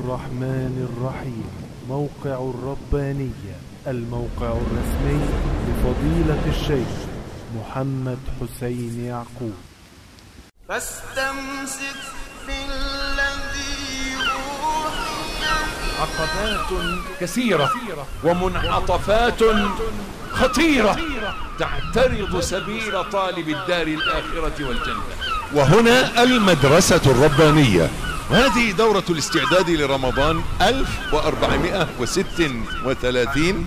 الرحمن الرحيم. موقع الربانية، الموقع الرسمي لفضيلة الشيخ محمد حسين يعقوب. فاستمسك بالذي أوحي. عقبات كثيرة ومنعطفات خطيرة تعترض سبيل طالب الدار الآخرة والجنة. وهنا المدرسة الربانية، وهذه دورة الاستعداد لرمضان 1436.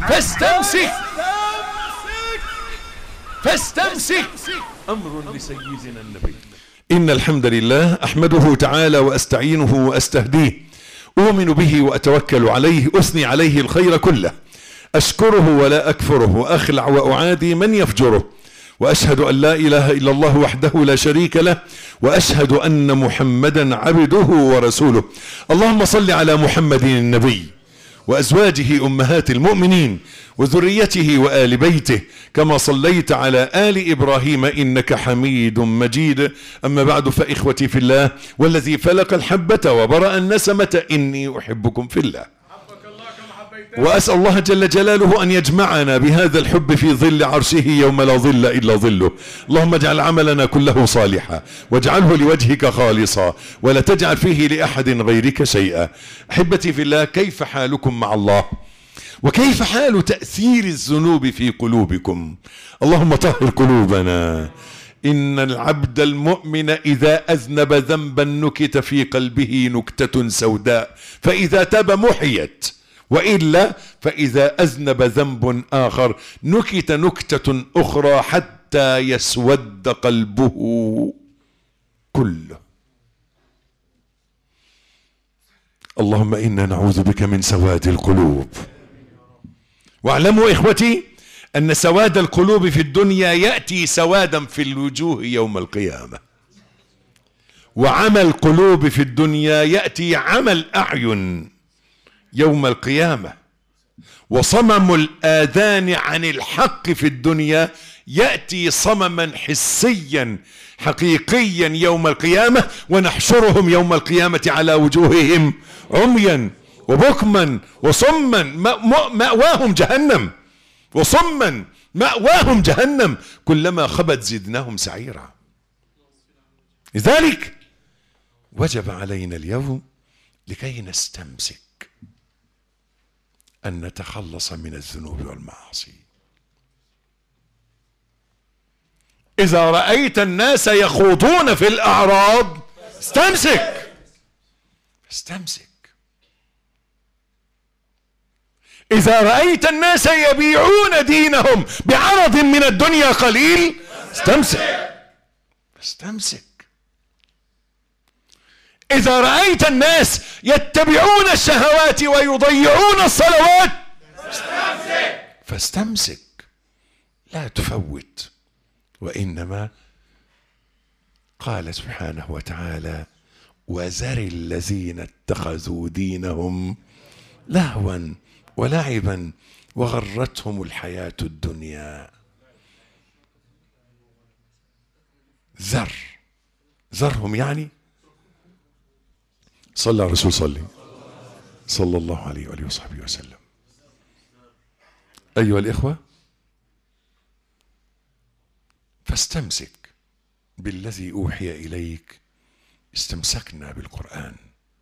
فاستمسك أمر لسيدنا النبي. إن الحمد لله أحمده تعالى وأستعينه وأستهديه، أؤمن به وأتوكل عليه، أثني عليه الخير كله، أشكره ولا أكفره، وأخلع وأعادي من يفجره، وأشهد أن لا إله إلا الله وحده لا شريك له، وأشهد أن محمدا عبده ورسوله. اللهم صل على محمد النبي وأزواجه أمهات المؤمنين وذريته وآل بيته كما صليت على آل إبراهيم إنك حميد مجيد. أما بعد، فإخوتي في الله والذي فلق الحبة وبرأ النسمة إني أحبكم في الله، وأسأل الله جل جلاله أن يجمعنا بهذا الحب في ظل عرشه يوم لا ظل إلا ظله. اللهم اجعل عملنا كله صالحا واجعله لوجهك خالصا ولا تجعل فيه لأحد غيرك شيئا. أحبتي في الله، كيف حالكم مع الله؟ وكيف حال تأثير الذنوب في قلوبكم؟ اللهم طهر قلوبنا. إن العبد المؤمن إذا أذنب ذنبا نكت في قلبه نكتة سوداء، فإذا تاب محيت، وإلا فإذا أذنب ذنب آخر نكت نكتة أخرى حتى يسود قلبه كله. اللهم إنا نعوذ بك من سواد القلوب. واعلموا إخوتي أن سواد القلوب في الدنيا يأتي سوادا في الوجوه يوم القيامة، وعمى القلوب في الدنيا يأتي عمى الأعين يوم القيامة، وصمم الآذان عن الحق في الدنيا يأتي صمما حسيا حقيقيا يوم القيامة، ونحشرهم يوم القيامة على وجوههم عميا وبكما وصما مأواهم جهنم، وصما مأواهم جهنم كلما خبت زدناهم سعيرا. لذلك وجب علينا اليوم لكي نستمسك أن نتخلص من الذنوب والمعاصي. إذا رأيت الناس يخوضون في الأعراض استمسك. إذا رأيت الناس يبيعون دينهم بعرض من الدنيا قليل استمسك. إذا رأيت الناس يتبعون الشهوات ويضيعون الصلوات فاستمسك، لا تفوت. وإنما قال سبحانه وتعالى: وذر الذين اتخذوا دينهم لهوا ولعبا وغرتهم الحياة الدنيا. ذرهم يعني صلى الرسول صلى الله عليه وآله وصحبه وسلم. أيها الإخوة، فاستمسك بالذي أوحي إليك. استمسكنا بالقرآن،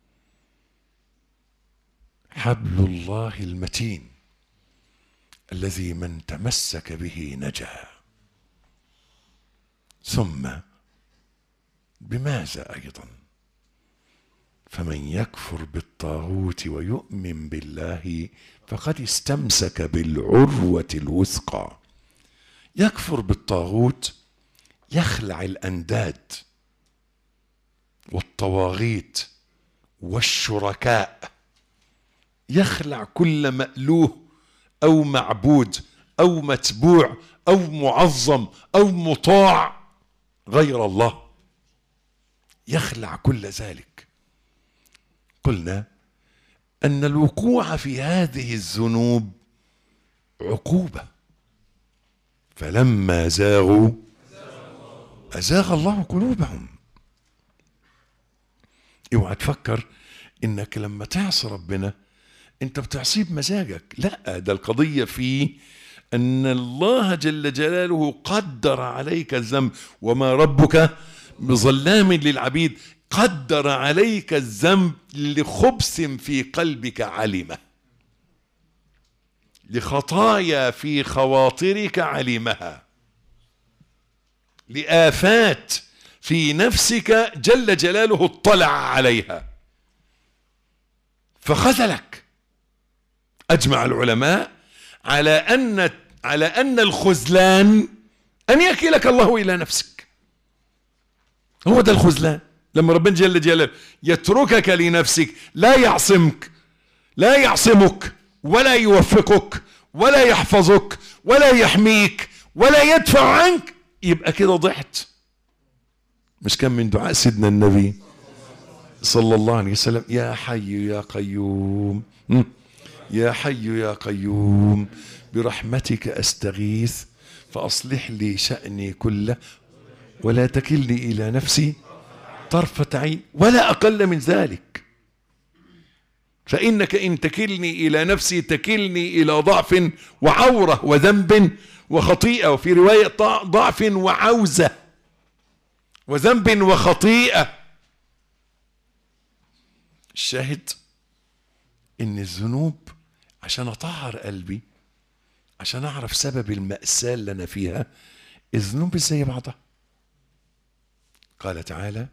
حبل الله المتين الذي من تمسك به نجا. ثم بماذا أيضا؟ فمن يكفر بالطاغوت ويؤمن بالله فقد استمسك بالعروة الوثقى. يكفر بالطاغوت يخلع الأنداد والطواغيت والشركاء، يخلع كل مألوه أو معبود أو متبوع أو معظم أو مطاع غير الله، يخلع كل ذلك. قلنا أن الوقوع في هذه الذنوب عقوبة، فلما زاغوا أزاغ الله قلوبهم. اوعى تفكر انك لما تعصي ربنا انت بتعصيه بمزاجك، لا، ده القضية في ان الله جل جلاله قدر عليك الذنب، وما ربك بظلام للعبيد. قدر عليك الذنب لخبث في قلبك علمه، لخطايا في خواطرك علمها، لآفات في نفسك جل جلاله اطلع عليها فخذلك. أجمع العلماء على أن الخذلان أن يكلك الله إلى نفسك. هو ده الخذلان، لما ربنا جل جلاله يتركك لنفسك، لا يعصمك ولا يوفقك ولا يحفظك ولا يحميك ولا يدفع عنك، يبقى كده ضحت. مش كان من دعاء سيدنا النبي صلى الله عليه وسلم: يا حي يا قيوم، يا حي يا قيوم برحمتك أستغيث فأصلح لي شأني كله ولا تكلني إلى نفسي طرفة عين ولا أقل من ذلك، فإنك إن تكلني إلى نفسي تكلني إلى ضعف وعورة وذنب وخطيئة، وفي رواية ضعف وعوزة وذنب وخطيئة. الشاهد إن الذنوب عشان أطهر قلبي، عشان أعرف سبب المأساة اللي أنا فيها، الذنوب زي بعضها. قال تعالى: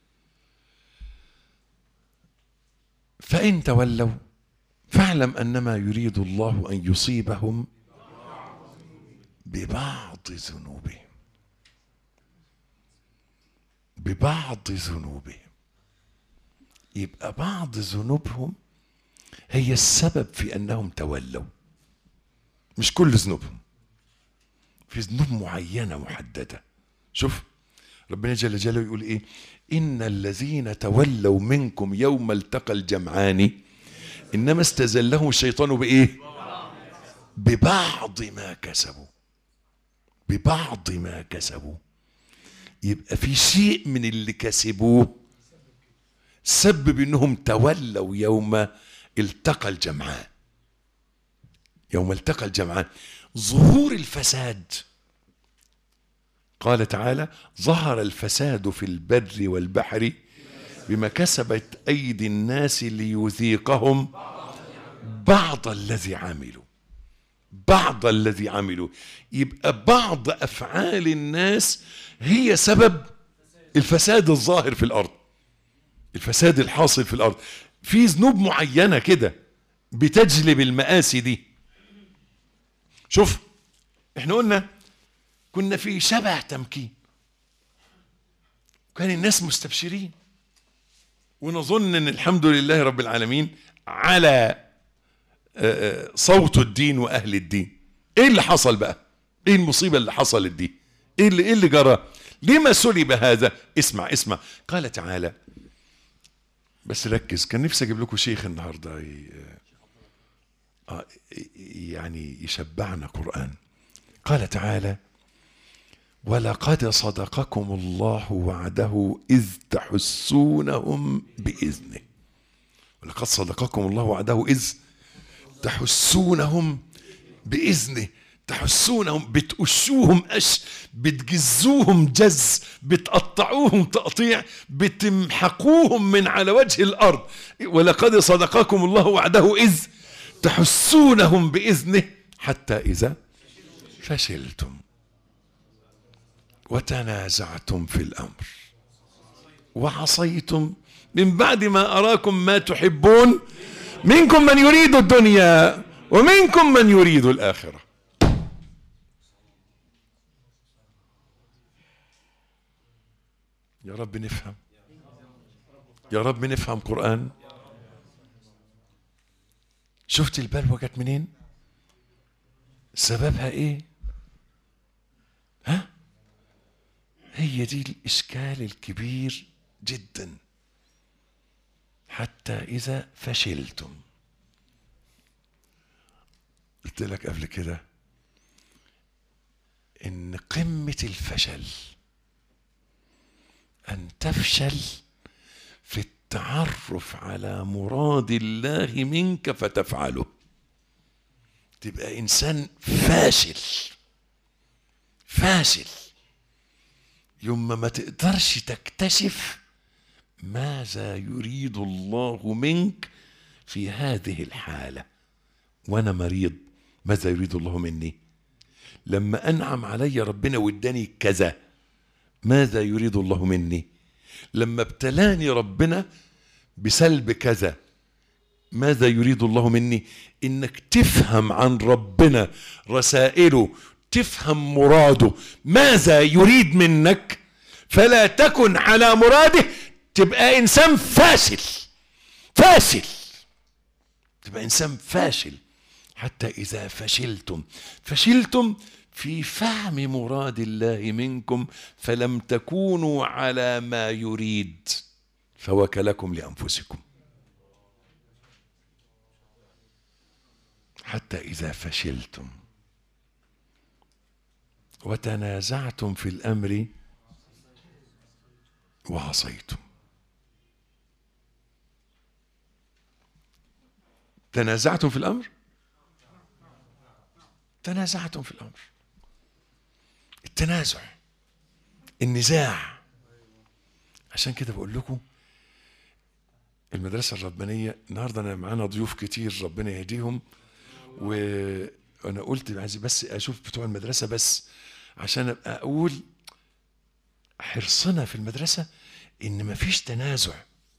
فإن تولوا فاعلم أنما يريد الله أن يصيبهم ببعض ذنوبهم. ببعض ذنوبهم، يبقى بعض ذنوبهم هي السبب في أنهم تولوا، مش كل ذنوبهم، في ذنوب معينة محددة. شوف ربنا جل جلاله يقول إيه: إن الذين تولوا منكم يوم التقى الجمعان إنما استزلهم الشيطان بإيه؟ ببعض ما كسبوا. ببعض ما كسبوا، يبقى في شيء من اللي كسبوه سبب انهم تولوا يوم التقى الجمعان. يوم التقى الجمعان ظهور الفساد. قال تعالى: ظهر الفساد في البر والبحر بما كسبت أيدي الناس ليذيقهم بعض الذي عملوا. بعض الذي عملوا، يبقى بعض أفعال الناس هي سبب الفساد الظاهر في الأرض، الفساد الحاصل في الأرض. في ذنوب معينة كده بتجلب المآسي دي. شوف احنا قلنا كنا في شبه تمكين، وكان الناس مستبشرين، ونظن ان الحمد لله رب العالمين على صوت الدين واهل الدين. ايه اللي حصل بقى؟ ايه المصيبة اللي حصلت دي؟ ايه اللي جرى؟ لما سلب هذا؟ اسمع. قال تعالى، بس ركز، كان نفسي اجيب لكم شيخ النهارده يعني يشبعنا قرآن. قال تعالى: ولقد صدقكم الله وعده إذ تحسونهم بإذنه. ولقد صدقكم الله وعده إذ تحسونهم بإذنه. تحسونهم، بتقشوهم بتجزوهم جز، بتقطعوهم تقطيع، بتمحقوهم من على وجه الأرض. ولقد صدقكم الله وعده إذ تحسونهم بإذنه حتى إذا فشلتم وتنازعتم في الأمر وعصيتم من بعد ما أراكم ما تحبون منكم من يريد الدنيا ومنكم من يريد الآخرة. يا رب نفهم، يا رب نفهم قرآن. شفت البلوى جت منين؟ سببها ايه؟ ها؟ هي دي الإشكال الكبير جدا. حتى إذا فشلتم. قلت لك قبل كده إن قمة الفشل أن تفشل في التعرف على مراد الله منك فتفعله. تبقى إنسان فاشل يوم ما تقدرش تكتشف ماذا يريد الله منك في هذه الحالة. وأنا مريض، ماذا يريد الله مني؟ لما أنعم علي ربنا واداني كذا، ماذا يريد الله مني؟ لما ابتلاني ربنا بسلب كذا، ماذا يريد الله مني؟ إنك تفهم عن ربنا رسائله، تفهم مراده، ماذا يريد منك، فلا تكن على مراده. تبقى إنسان فاشل، تبقى إنسان فاشل. حتى إذا فشلتم في فهم مراد الله منكم فلم تكونوا على ما يريد فوكلكم لأنفسكم. حتى إذا فشلتم وتنازعتم في الأمر وعصيتم. تنازعتم في الأمر، تنازعتم في الأمر. التنازع، النزاع. عشان كده بقول لكم المدرسة الربانية النهاردة أنا معانا ضيوف كتير ربنا يهديهم، وأنا قلت عايز بس أشوف بتوع المدرسة بس عشان أبقى أقول حرصنا في المدرسة إن مفيش تنازع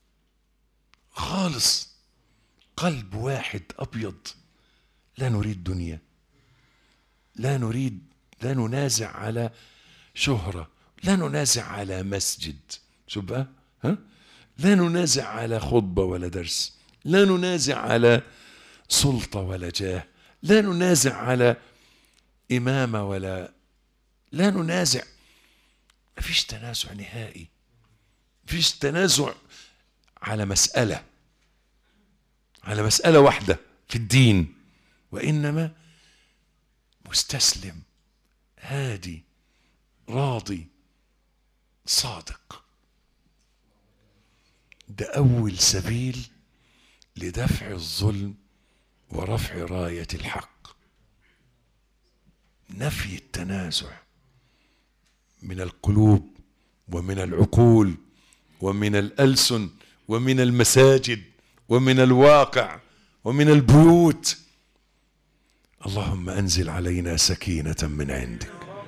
خالص. قلب واحد أبيض، لا نريد دنيا، لا ننازع على شهرة، لا ننازع على مسجد، شوف بقى، لا ننازع على خطبة ولا درس، لا ننازع على سلطة ولا جاه، لا ننازع على إمامة لا ننازع. مفيش تنازع نهائي، مفيش تنازع على مسألة واحدة في الدين، وإنما مستسلم هادي راضي صادق. ده أول سبيل لدفع الظلم ورفع راية الحق. نفي التنازع من القلوب ومن العقول ومن الألسن ومن المساجد ومن الواقع ومن البيوت. اللهم أنزل علينا سكينة من عندك،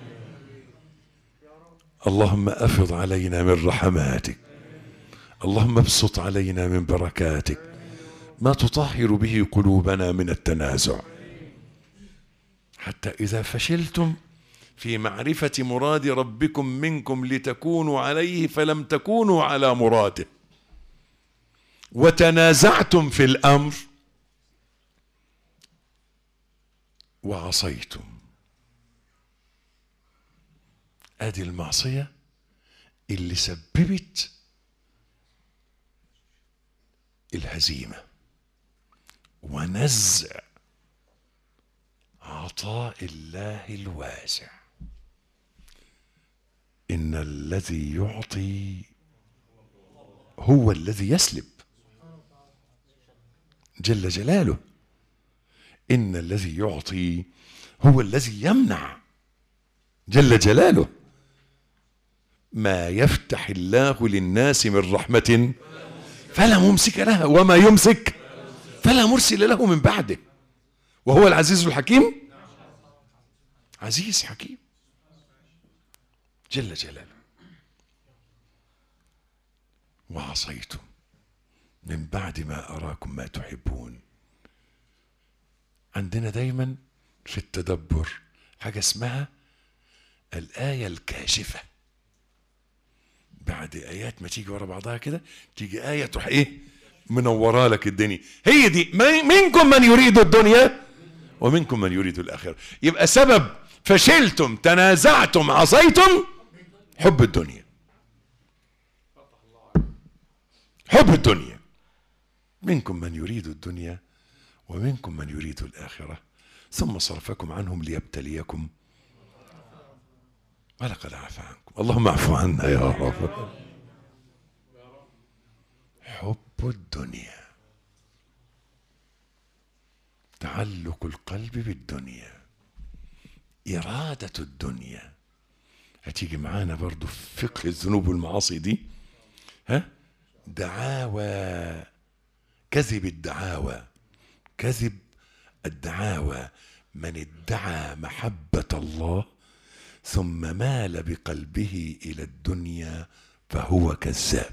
اللهم أفض علينا من رحماتك، اللهم ابسط علينا من بركاتك ما تطهر به قلوبنا من التنازع. حتى إذا فشلتم في معرفة مراد ربكم منكم لتكونوا عليه فلم تكونوا على مراده، وتنازعتم في الأمر وعصيتم. ادي المعصية اللي سببت الهزيمة ونزع عطاء الله الواسع. إن الذي يعطي هو الذي يسلب جل جلاله. إن الذي يعطي هو الذي يمنع جل جلاله. ما يفتح الله للناس من رحمة فلا ممسك لها وما يمسك فلا مرسل له من بعده، وهو العزيز الحكيم. عزيز حكيم جل جلاله. وعصيتم من بعد ما أراكم ما تحبون. عندنا دايما في التدبر حاجة اسمها الآية الكاشفة. بعد آيات ما تيجي ورا بعضها كده تيجي آية تروح إيه منورة لك الدنيا. هي دي منكم من يريد الدنيا ومنكم من يريد الآخرة. يبقى سبب فشلتم تنازعتم عصيتم حب الدنيا. حب الدنيا. منكم من يريد الدنيا ومنكم من يريد الآخرة ثم صرفكم عنهم ليبتليكم ولقد عفا عنكم. اللهم اعفو عنا يا رب. حب الدنيا، تعلق القلب بالدنيا، إرادة الدنيا. هتيجي معانا برضو في فقه الذنوب والمعاصي دي، دعاوى، كذب الدعاوى، كذب الدعاوى. من ادعى محبة الله ثم مال بقلبه إلى الدنيا فهو كذاب.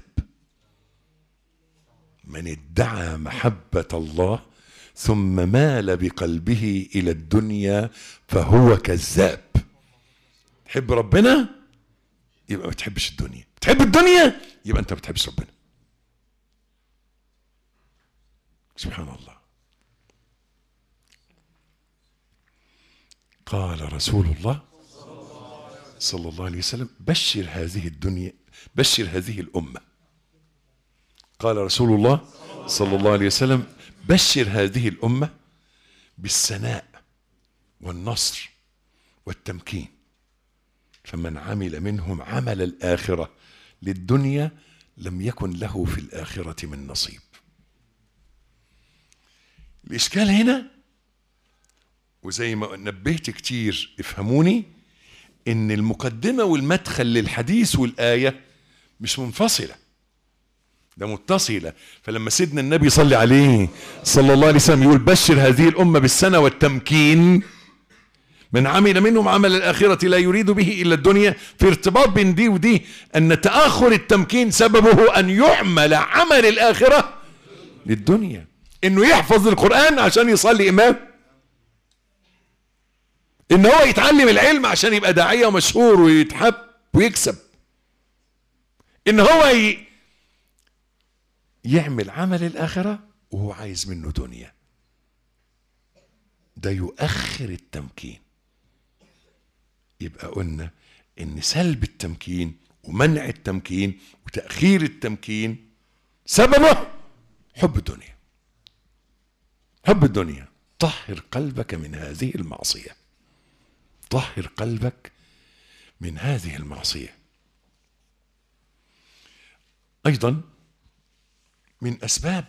من ادعى محبة الله ثم مال بقلبه إلى الدنيا فهو كذاب. تحب ربنا يبقى ما تحبش الدنيا، تحب الدنيا يبقى أنت ما بتحبش ربنا. سبحان الله. قال رسول الله صلى الله عليه وسلم: بشر هذه الدنيا، بشر هذه الأمة. قال رسول الله صلى الله عليه وسلم: بشر هذه الأمة بالسناء والنصر والتمكين، فمن عمل منهم عمل الآخرة للدنيا لم يكن له في الآخرة من نصيب. الإشكال هنا، وزي ما نبهت كتير افهموني، إن المقدمة والمدخل للحديث والآية مش منفصلة، ده متصلة. فلما سيدنا النبي صلى عليه صلى الله عليه وسلم يقول: بشر هذه الأمة بالسنة والتمكين، من عمل منهم عمل الآخرة لا يريد به إلا الدنيا، في ارتباط بين دي ودي، أن تأخر التمكين سببه أن يعمل عمل الآخرة للدنيا، إنه يحفظ القرآن عشان يصلي إمام، إن هو يتعلم العلم عشان يبقى داعية ومشهور ويتحب ويكسب، إن هو يعمل عمل الآخرة وهو عايز منه دنيا. ده يؤخر التمكين. يبقى قلنا إن سلب التمكين ومنع التمكين وتأخير التمكين سببه حب الدنيا. حب الدنيا. طهر قلبك من هذه المعصية، طهر قلبك من هذه المعصية. أيضا من أسباب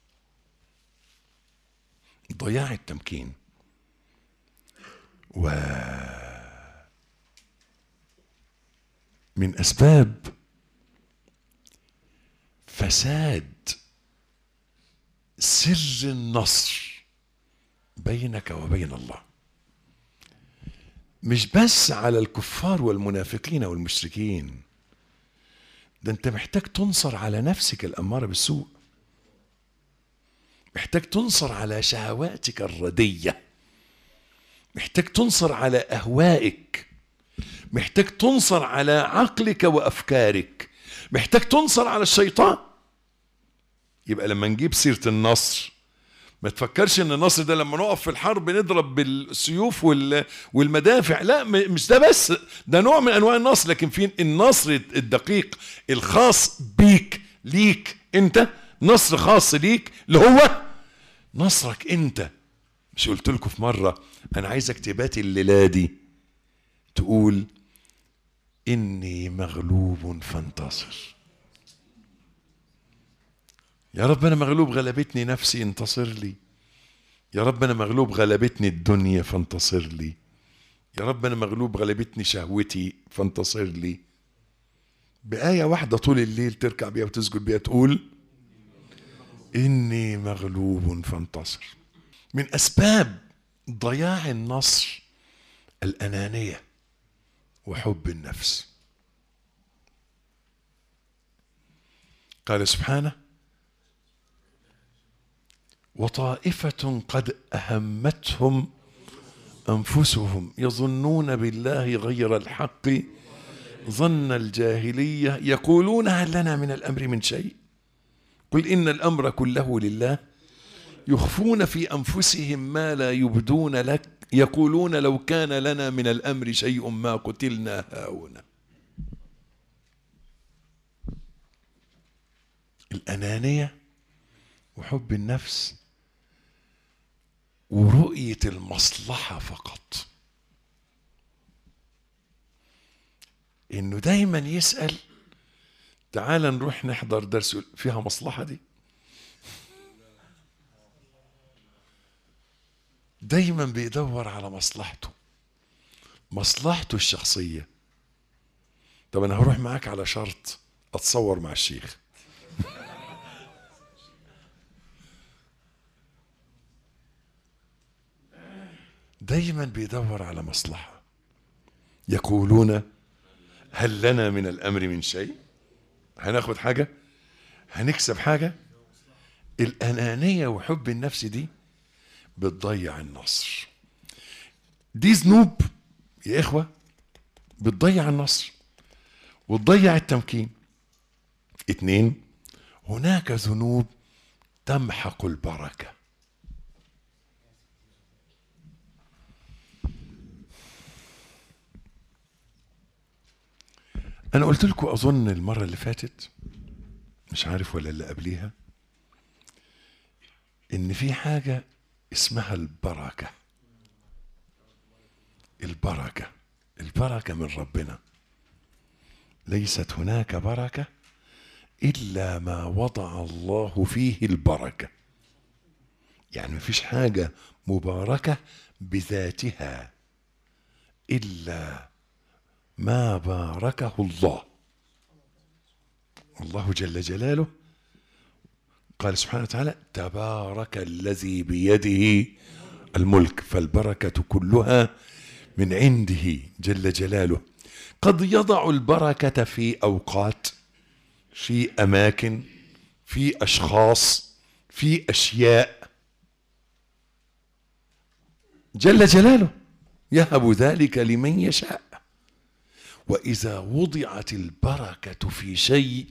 ضياع التمكين ومن أسباب فساد سر النصر بينك وبين الله، مش بس على الكفار والمنافقين والمشركين، ده انت محتاج تنصر على نفسك الأمارة بالسوء، محتاج تنصر على شهواتك الردية، محتاج تنصر على أهوائك، محتاج تنصر على عقلك وأفكارك، محتاج تنصر على الشيطان. يبقى لما نجيب سيرة النصر ما تفكرش ان النصر ده لما نقف في الحرب نضرب بالسيوف والمدافع، لا، مش ده بس، ده نوع من انواع النصر، لكن في النصر الدقيق الخاص بيك، ليك انت، نصر خاص ليك اللي هو نصرك انت. مش قلت لكم في مرة انا عايزك تباتي الليلة دي تقول: اني مغلوب فانتصر. يا رب أنا مغلوب غلبتني نفسي انتصر لي. يا رب أنا مغلوب غلبتني الدنيا فانتصر لي. يا رب أنا مغلوب غلبتني شهوتي فانتصر لي. بآية واحدة طول الليل تركع بيها وتسجد بيها تقول: إني مغلوب فانتصر. من أسباب ضياع النصر الأنانية وحب النفس. قال سبحانه: وطائفة قد أهمتهم أنفسهم يظنون بالله غير الحق ظن الجاهلية يقولون هل لنا من الأمر من شيء قل إن الأمر كله لله يخفون في أنفسهم ما لا يبدون لك يقولون لو كان لنا من الأمر شيء ما قتلنا هاهنا. الأنانية وحب النفس ورؤية المصلحة فقط، إنه دايما يسأل: تعال نروح نحضر درس فيها مصلحة دي، دايما بيدور على مصلحته الشخصية. طب انا هروح معاك على شرط، اتصور مع الشيخ. دايما بيدور على مصلحة. يقولون هل لنا من الامر من شيء؟ هناخد حاجة؟ هنكسب حاجة؟ الانانية وحب النفس دي بتضيع النصر. دي ذنوب يا اخوة بتضيع النصر وتضيع التمكين. 2، هناك ذنوب تمحق البركة. انا قلت لكم اظن المرة اللي فاتت، مش عارف ولا اللي قبليها، ان في حاجة اسمها البركة. البركة من ربنا. ليست هناك بركة إلا ما وضع الله فيه البركة. يعني مفيش حاجة مباركة بذاتها إلا ما باركه الله. الله جل جلاله قال سبحانه وتعالى تبارك الذي بيده الملك، فالبركة كلها من عنده جل جلاله. قد يضع البركة في أوقات، في أماكن، في أشخاص، في أشياء، جل جلاله يهب ذلك لمن يشاء. وإذا وضعت البركة في شيء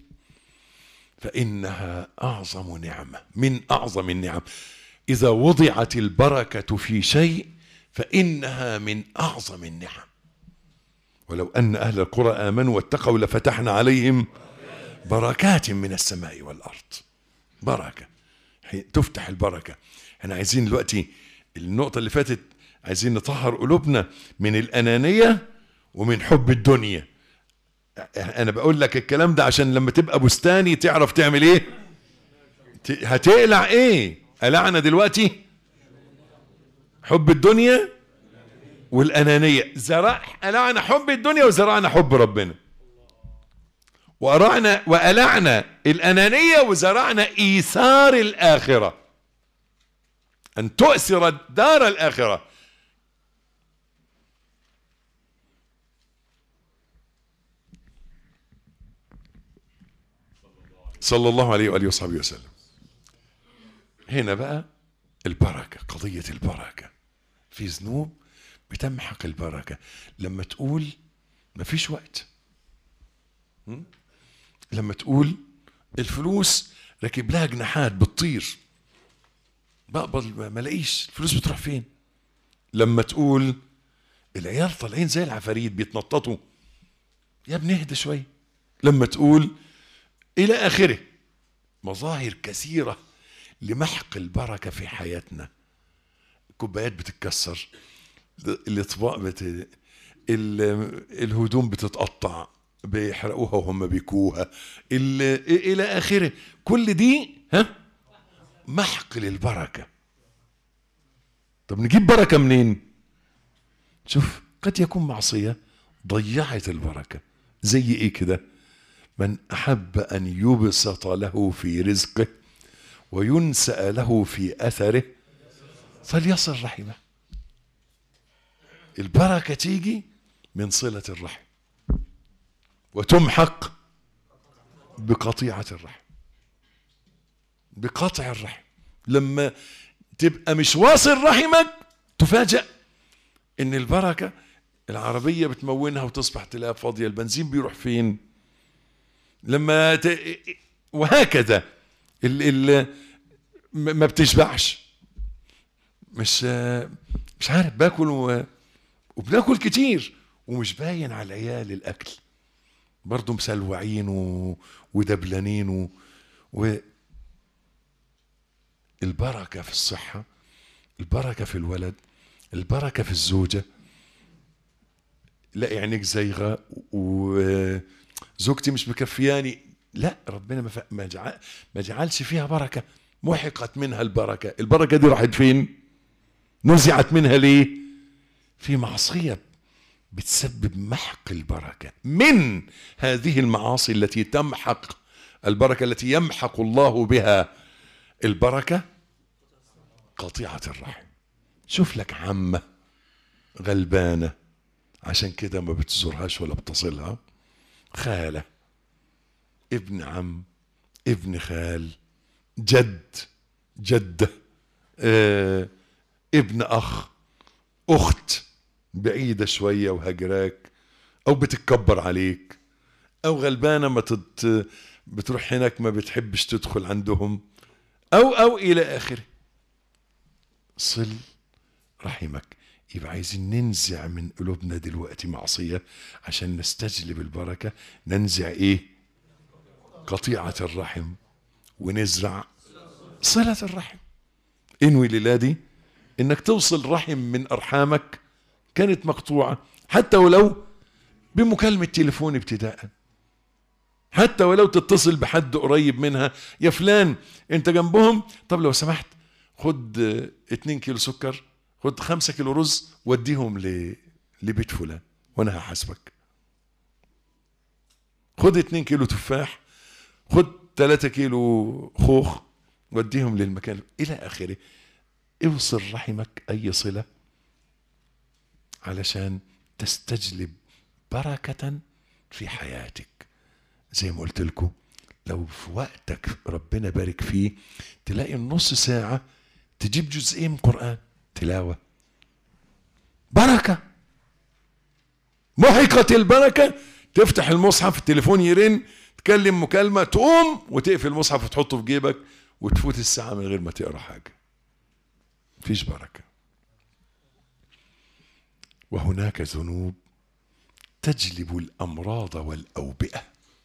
فإنها أعظم نعمة من أعظم النعم. إذا وضعت البركة في شيء فإنها من أعظم النعم. ولو أن أهل القرى آمنوا واتقوا لفتحنا عليهم بركات من السماء والأرض. بركة، تفتح البركة. احنا عايزين دلوقتي النقطة اللي فاتت، عايزين نطهر قلوبنا من الأنانية ومن حب الدنيا. أنا بقول لك الكلام ده عشان لما تبقى بستاني تعرف تعمل إيه. هتقلع إيه؟ قلعنا دلوقتي حب الدنيا والأنانية. قلعنا حب الدنيا وزرعنا حب ربنا، وقلعنا الأنانية وزرعنا إيثار الآخرة، أن تؤثر الدار الآخرة. صلى الله عليه وآله وصحبه وسلم. هنا بقى البركة، قضية البركة. في ذنوب بتمحق البركة. لما تقول مفيش وقت، لما تقول الفلوس راكب لها جناحات بتطير، بقبض ما الاقيش الفلوس بتروح فين. لما تقول العيال طالعين زي العفاريت بيتنططوا، يا ابني اهدى شويه. لما تقول الى اخره. مظاهر كثيره لمحق البركه في حياتنا. الكوبايات بتتكسر، الاطباق الهدوم بتتقطع، بيحرقوها وهم بيكوها، الى اخره. كل دي محق للبركه. طب نجيب بركه منين؟ شوف، قد يكون معصيه ضيعت البركه. زي ايه كده؟ من احب ان يبسط له في رزقه وينسأ له في اثره فليصل رحمه. البركه تيجي من صله الرحم وتمحق بقطيعة الرحم، بقطع الرحم. لما تبقى مش واصل رحمك تفاجأ ان البركة العربية بتمونها وتصبح تلاقيها فاضية. البنزين بيروح فين؟ لما وهكذا ما بتشبعش. مش عارف، باكل وبناكل كتير ومش باين على العيال الاكل، برضو مسلوعين ودبلانين البركة في الصحة، البركة في الولد، البركة في الزوجة. لا عينيك زيغة وزوجتي مش مكفياني، لا، ربنا ما جعلش فيها بركة، محقت منها البركة. البركة دي راحت فين؟ نزعت منها ليه؟ في معصية بتسبب محق البركة. من هذه المعاصي التي تمحق البركة، التي يمحق الله بها البركة، قطيعة الرحم. شوف لك عمة غلبانة عشان كده ما بتزورهاش ولا بتصلها، خالة، ابن عم، ابن خال، جد، جدة، ابن أخ، أخت بعيدة شوية وهجراك أو بتتكبر عليك، أو غلبانة ما بتروح هناك ما بتحبش تدخل عندهم، أو إلى آخره. صل رحمك. يبقى عايزين ننزع من قلوبنا دلوقتي معصية عشان نستجلب البركة. ننزع ايه؟ قطيعة الرحم، ونزرع صلة الرحم. انوي لله انك توصل رحم من ارحامك كانت مقطوعة، حتى ولو بمكالمة تليفون ابتداء، حتى ولو تتصل بحد قريب منها، يا فلان انت جنبهم، طب لو سمحت خد 2 كيلو سكر، خد 5 كيلو رز وديهم لبيت فلان وانا هحاسبك. خد 2 كيلو تفاح، خد 3 كيلو خوخ وديهم للمكان الى اخره. اوصل رحمك اي صلة علشان تستجلب بركة في حياتك. زي ما قلت لكم، لو في وقتك ربنا بارك فيه تلاقي النص ساعة تجيب جزئين من قرآن تلاوة، بركة. محقت البركة، تفتح المصحف، التليفون يرن، تكلم مكالمة، تقوم وتقفل المصحف وتحطه في جيبك وتفوت الساعة من غير ما تقرأ حاجة. مفيش بركة. وهناك ذنوب تجلب الأمراض والأوبئة.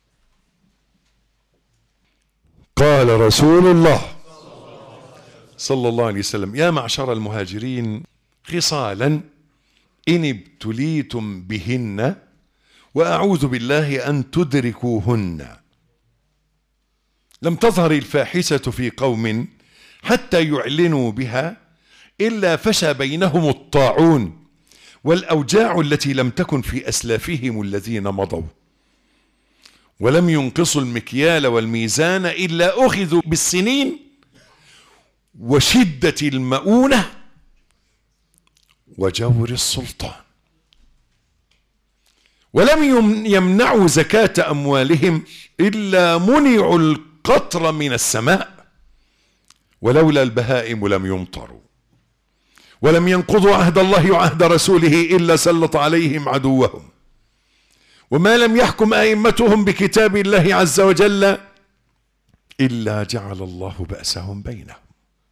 قال رسول الله صلى الله عليه وسلم: يا معشر المهاجرين خصالا إن ابتليتم بهن وأعوذ بالله أن تدركوهن. لم تظهر الفاحشة في قوم حتى يعلنوا بها إلا فشى بينهم الطاعون والأوجاع التي لم تكن في أسلافهم الذين مضوا، ولم ينقصوا المكيال والميزان إلا أخذوا بالسنين وشدة المؤونة وجور السلطان، ولم يمنعوا زكاة أموالهم إلا منعوا القطر من السماء، ولولا البهائم لم يمطروا، ولم ينقضوا عهد الله وعهد رسوله إلا سلط عليهم عدوهم، وما لم يحكم أئمتهم بكتاب الله عز وجل إلا جعل الله بأسهم بينهم.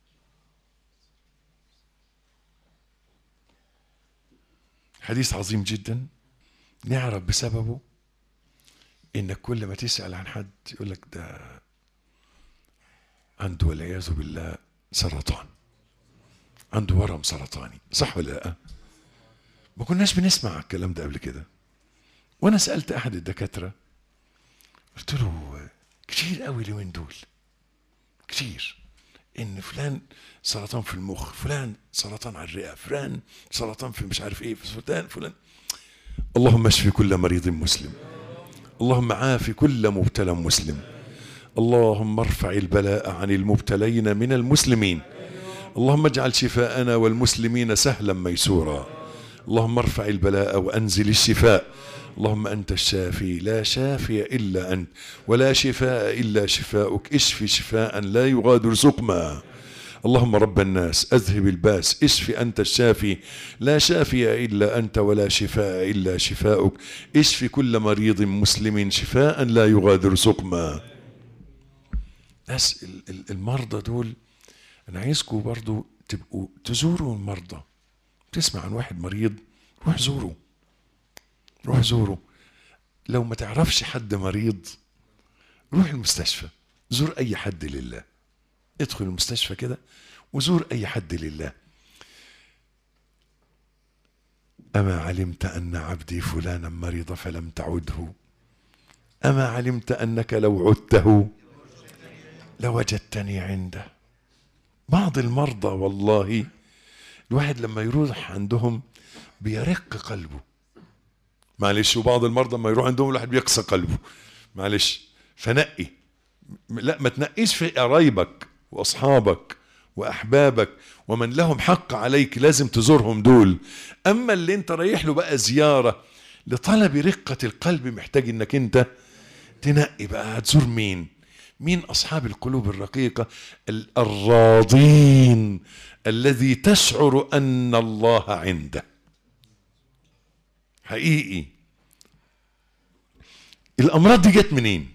حديث عظيم جدا نعرف بسببه إنك كل ما تسأل عن حد يقول لك ده عنده والعياذ بالله سرطان، عنده ورم سرطاني، صح ولا لا؟ ما كناش بنسمع الكلام ده قبل كده. وانا سألت احد الدكاترة قلت له كتير قوي اليومين دول، كتير، ان فلان سرطان في المخ، فلان سرطان على الرئة، فلان سرطان في مش عارف ايه، فلان. اللهم اشفي كل مريض مسلم، اللهم عافي كل مبتلى مسلم، اللهم ارفع البلاء عن المبتلين من المسلمين، اللهم اجعل شفاءنا والمسلمين سهلا ميسورا، اللهم ارفع البلاء وانزل الشفاء، اللهم أنت الشافي لا شافي إلا أنت ولا شفاء إلا شفاؤك، اشفي شفاء لا يغادر سقما. اللهم رب الناس أذهب الباس، اشفي أنت الشافي لا شافي إلا أنت ولا شفاء إلا شفاؤك، اشفي كل مريض مسلم شفاء لا يغادر سقما. ناس المرضى دول أنا عايزكم برضو تبقوا تزوروا المرضى. تسمع عن واحد مريض روح زوره، روح زوره. لو ما تعرفش حد مريض روح المستشفى، زور اي حد لله، ادخل المستشفى كده وزور اي حد لله. اما علمت ان عبدي فلانا مرض فلم تعده، اما علمت انك لو عدته لوجدتني عنده. بعض المرضى والله الواحد لما يروح عندهم بيرق قلبه، معلش. وبعض المرضى لما يروح عندهم الواحد بيقسى قلبه، معلش. فنقي، لا ما تنقيش في قرايبك واصحابك واحبابك ومن لهم حق عليك، لازم تزورهم دول. اما اللي انت رايح له بقى زياره لطلب رقه القلب، محتاج انك انت تنقي بقى هتزور مين اصحاب القلوب الرقيقه الراضين، الذي تشعر ان الله عنده حقيقي. الامراض دي جت منين؟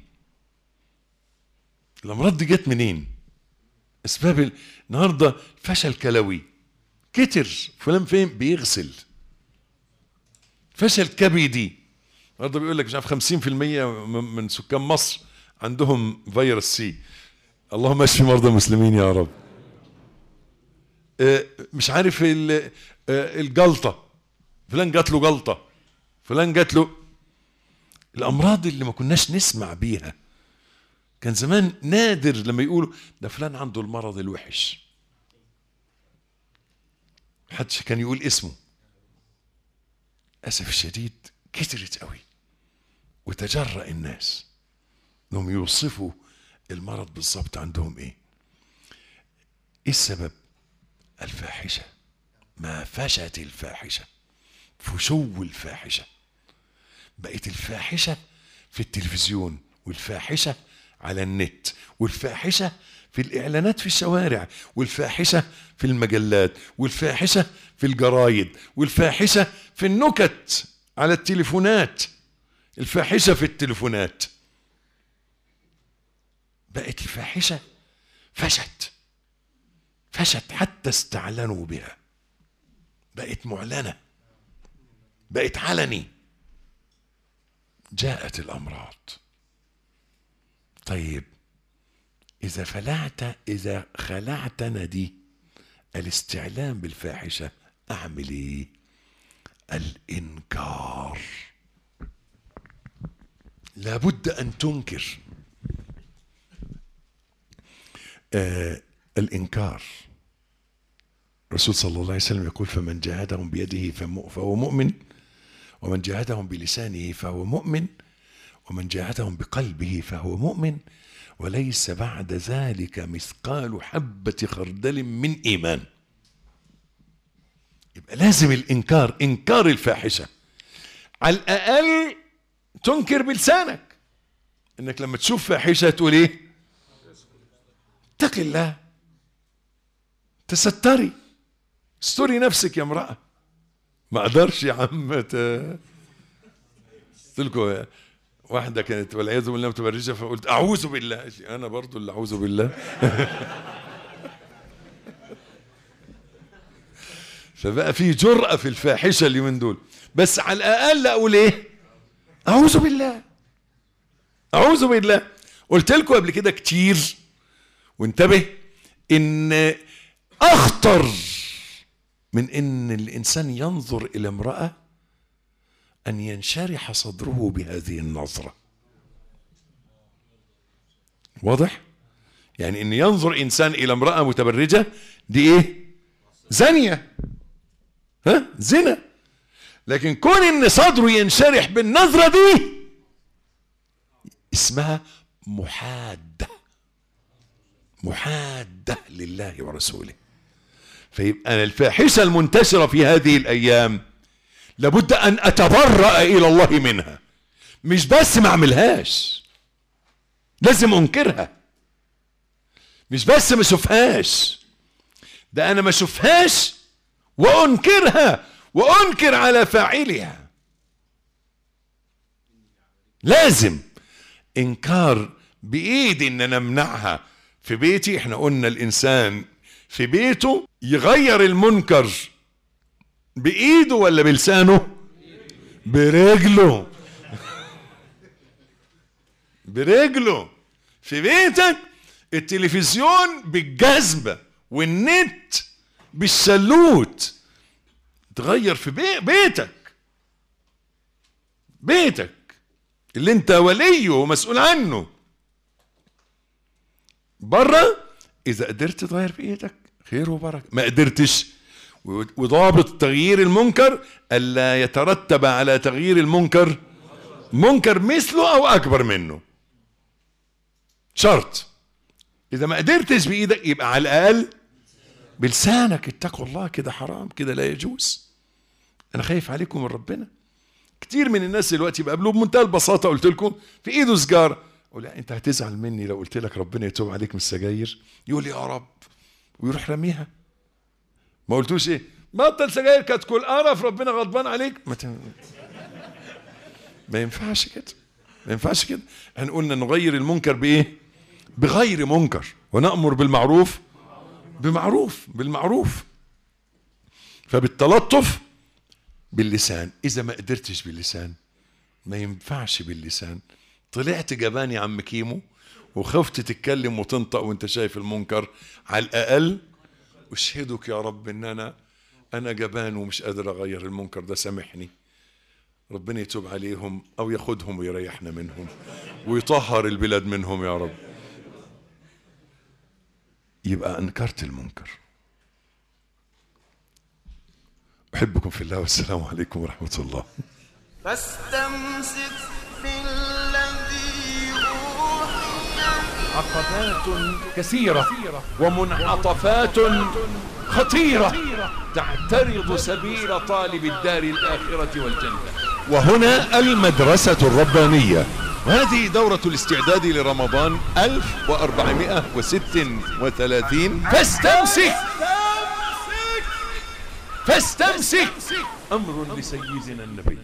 الامراض دي جت منين؟ اسباب النهارده فشل كلوي كتر، فلان فين بيغسل. فشل كبدي النهارده بيقول لك مش عارف 50% من سكان مصر عندهم فيروس سي. اللهم اشف مرضى المسلمين يا رب. مش عارف الجلطه، فلان جات له جلطه، فلان جات له. الامراض اللي ما كناش نسمع بيها، كان زمان نادر لما يقولوا ده فلان عنده المرض الوحش، محدش كان يقول اسمه. اسف الشديد كترت قوي، وتجرأ الناس انهم يوصفوا المرض بالظبط عندهم ايه السبب؟ الفاحشه، ما فشت الفاحشه، فشو الفاحشه. بقت الفاحشه في التلفزيون، والفاحشه على النت، والفاحشه في الاعلانات في الشوارع، والفاحشه في المجلات، والفاحشه في الجرايد، والفاحشه في النكت على التليفونات، الفاحشه في التليفونات. بقت الفاحشه فشت حتى استعلنوا بها، بقت معلنه، بقت علني. جاءت الامراض. طيب اذا خلعتنا دي الاستعلام بالفاحشه، اعمل ايه؟ الانكار. لابد ان تنكر. الانكار، الرسول صلى الله عليه وسلم يقول فمن جاهدهم بيده فهو مؤمن، ومن جاهدهم بلسانه فهو مؤمن، ومن جاهدهم بقلبه فهو مؤمن، وليس بعد ذلك مثقال حبة خردل من إيمان. يبقى لازم الإنكار، إنكار الفاحشة. على الأقل تنكر بلسانك، إنك لما تشوف فاحشة تقول إيه؟ اتق الله، تستري، استري نفسك يا امرأة. ما اقدرش يا عم قلت لكم واحدة كانت والعياذ بالله متبرجة، فقلت أعوذ بالله، أنا برضو اللي أعوذ بالله. فبقى في جرأة في الفاحشة اليومين دول، بس على الأقل أقول إيه؟ أعوذ بالله، أعوذ بالله. قلت لكم قبل كده كتير، وانتبه، إن أخطر من إن الإنسان ينظر إلى امرأة أن ينشرح صدره بهذه النظرة. واضح؟ يعني إن ينظر إنسان إلى امرأة متبرجة، دي إيه؟ زانية، زنا. لكن كون إن صدره ينشرح بالنظرة دي اسمها محادة، محادة لله ورسوله. فيبقى الفاحشة المنتشرة في هذه الأيام لابد أن أتبرأ إلى الله منها، مش بس ما أعملهاش، لازم أنكرها. مش بس ما أشوفهاش، ده أنا ما أشوفهاش وأنكرها، وأنكر على فاعلها. لازم إنكار بإيدي إن أنا أمنعها. في بيتي احنا قلنا الإنسان في بيته يغير المنكر بإيده ولا بلسانه؟ برجله. برجله. في بيتك التلفزيون بالجزمة والنت بالشلوت. تغير في بيتك اللي انت وليه ومسؤول عنه. بره اذا قدرت تغير بايدك خير وبركه، ما قدرتش وضابط تغيير المنكر ألا يترتب على تغيير المنكر منكر مثله أو أكبر منه. شرط إذا ما قدرتش بإيدك يبقى على الأقل بلسانك. اتقوا الله، كده حرام، كده لا يجوز. أنا خايف عليكم من ربنا. كتير من الناس دلوقتي بقابلوه بمنتهى البساطة، قلت لكم في إيده سجارة، أقول لا أنت هتزعل مني لو قلت لك ربنا يتوب عليك من السجاير. يقول يا رب ويروح رميها. ما قلتوش إيه؟ بطل سجاير كتكل قرف، ربنا غضبان عليك. ما ينفعش كده، ما ينفعش كده. احنا قلنا نغير المنكر بايه؟ بغير منكر، ونأمر بالمعروف بالمعروف. فبالتلطف باللسان. اذا ما قدرتش باللسان، ما ينفعش باللسان. طلعت جبان يا عم كيمو وخفت تتكلم وتنطق وانت شايف المنكر، على الاقل اشهدك يا رب ان انا جبان ومش قادر اغير المنكر ده، سامحني. ربنا يتوب عليهم او ياخدهم ويريحنا منهم ويطهر البلاد منهم يا رب. يبقى انكرت المنكر. احبكم في الله، والسلام عليكم ورحمة الله. فاستمسك بالذي أوحي. عقبات كثيرة ومنعطفات خطيرة تعترض سبيل طالب الدار الآخرة والجنة. وهنا المدرسة الربانية، وهذه دورة الاستعداد لرمضان 1436. فاستمسك أمر لسيدنا النبي.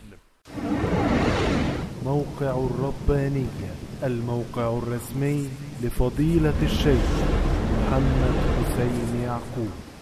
موقع الربانية، الموقع الرسمي لفضيلة الشيخ محمد حسين يعقوب.